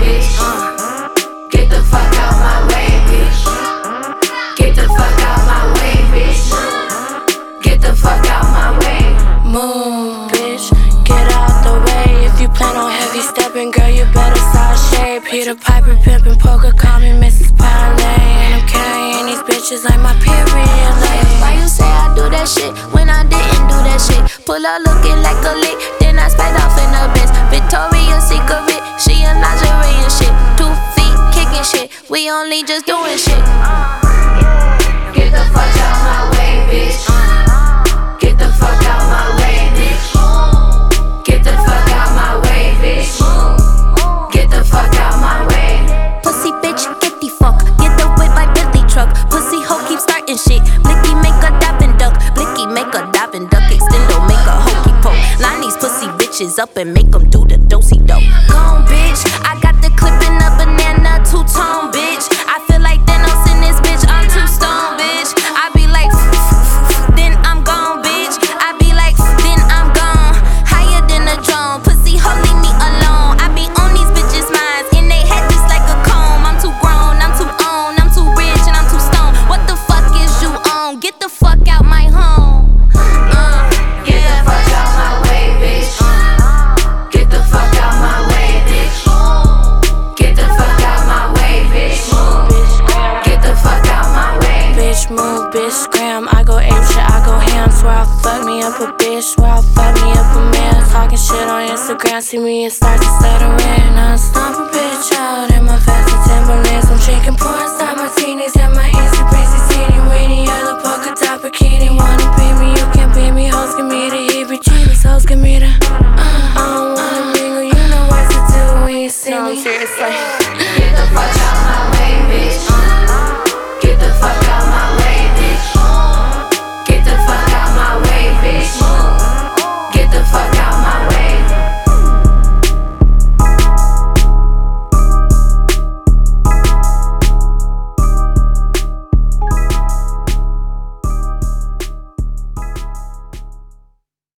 bitch. Get the fuck out my way, bitch. Get the fuck out my way, bitch. Get the fuck out my way. Move, bitch, get out the way. If you plan on heavy stepping, girl, you better start shape. Peter Piper, pimpin' poker, call me Mrs. Parlay. And I'm carrying these bitches like my period. Why you say I do that shit when I didn't do that shit? Pull up looking like a lick, then I sped off in the Benz. Victoria's Secret, she a lingerie and shit. 2 feet kicking shit, we only just doing shit. Get the fuck out my way, bitch. Get the fuck out my way, bitch. Get the fuck out my way, bitch. Get the fuck out my way. Pussy bitch, get the fuck. Get the whip by Bentley truck. Pussy hoe keep starting shit. Blicky make a dab and duck. Blicky make a dab and duck. Extendo make a hokey poke. Line these pussy bitches up and make them do the dosey-do. Gone bitch, I got the clip in a banana two-tone bitch. I feel like Thanos in this bitch, I'm too stoned bitch. I be like, then I'm gone bitch. I be like, then I'm gone. Higher than a drone. Pussy hoe leave me alone. I be on these bitches' minds in they head just like a comb. I'm too grown, I'm too on, I'm too rich and I'm too stoned. What the fuck is you on? Get the fuck out my home. Get the fuck out my way, bitch. Get the fuck out my way, bitch. Get the fuck out my way, bitch. Get the fuck out my way. Bitch, move, bitch, scram. I go ape shit, I go ham. Swear I'll fuck me up a bitch, swear I'll fuck me up a man. Talking shit on Instagram, see me and start to stuttering. I stomp a bitch out in my fancy Timberlands. I'm drinking porn star martinis at my Insta crazy teeny weeny yellow polka dot bikini. Wanna